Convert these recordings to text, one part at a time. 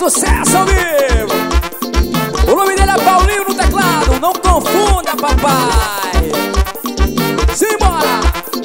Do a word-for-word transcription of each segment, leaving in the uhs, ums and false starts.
Sucesso ao vivo. O nome dele é Paulinho no teclado. Não confunda, papai. Simbora.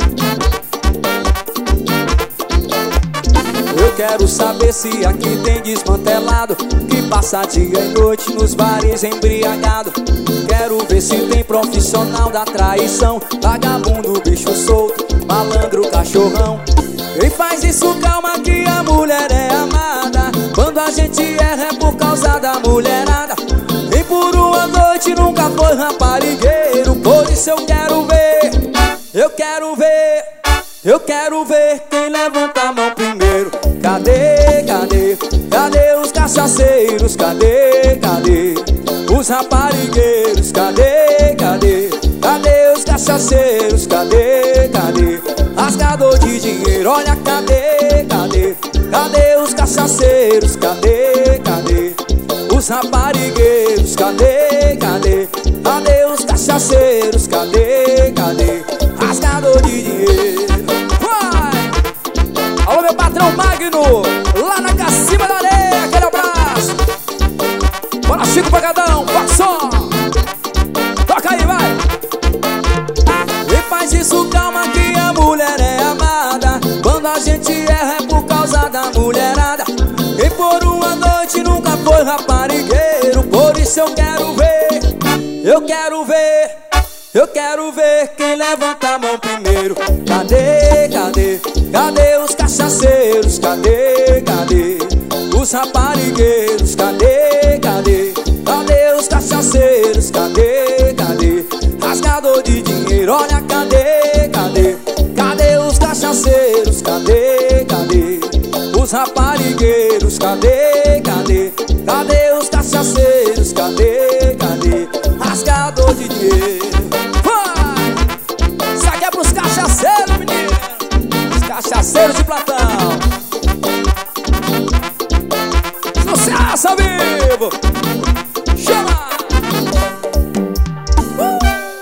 Eu quero saber se aqui tem desmantelado, que passa dia e noite nos bares embriagado. Quero ver se tem profissional da traição, vagabundo, bicho solto, malandro, cachorrão. Quem faz isso, calma que a mulher é amada. Quando a gente erra é por causa da mulherada. Quem por uma noite nunca foi raparigueiro. Por isso eu quero ver, eu quero ver, eu quero ver quem levanta a mão primeiro. Cadê, cadê, cadê os cachaceiros? Cadê, cadê os raparigueiros? Cadê, cadê, cadê os cachaceiros? Cadê, cadê rasgador de dinheiro? Olha, cadê, cadê, cadê os cachaceiros? Cadê, cadê os raparigueiros? Cadê, cadê, cadê os cachaceiros? Cadê, cadê rasgador de dinheiro? Alô, meu patrão Magno, lá na Cacima da Areia, aquele abraço. Bora, Chico Pagadão, toca só. Toca aí, vai. Quem faz isso, calma que a mulher é amada. Quando a gente erra é por causa da mulherada. Quem por uma noite nunca foi raparigueiro. Por isso eu quero ver, eu quero ver, eu quero ver quem levanta a mão primeiro. Cadê, cadê, cadê os cachaceiros? Cadê, cadê os raparigueiros? Cadê, cadê, cadê os cachaceiros? Cadê, cadê rasgador de dinheiro? Olha, cadê, cadê, cadê os cachaceiros? Cadê, cadê os raparigueiros? Cadê, cadê, cadê os cachaceiros? Cadê, cadê rasgador de dinheiro? Vai! Isso aqui é pros cachaceiros, menino. Os cachaceiros de Platão. Sucesso ao vivo!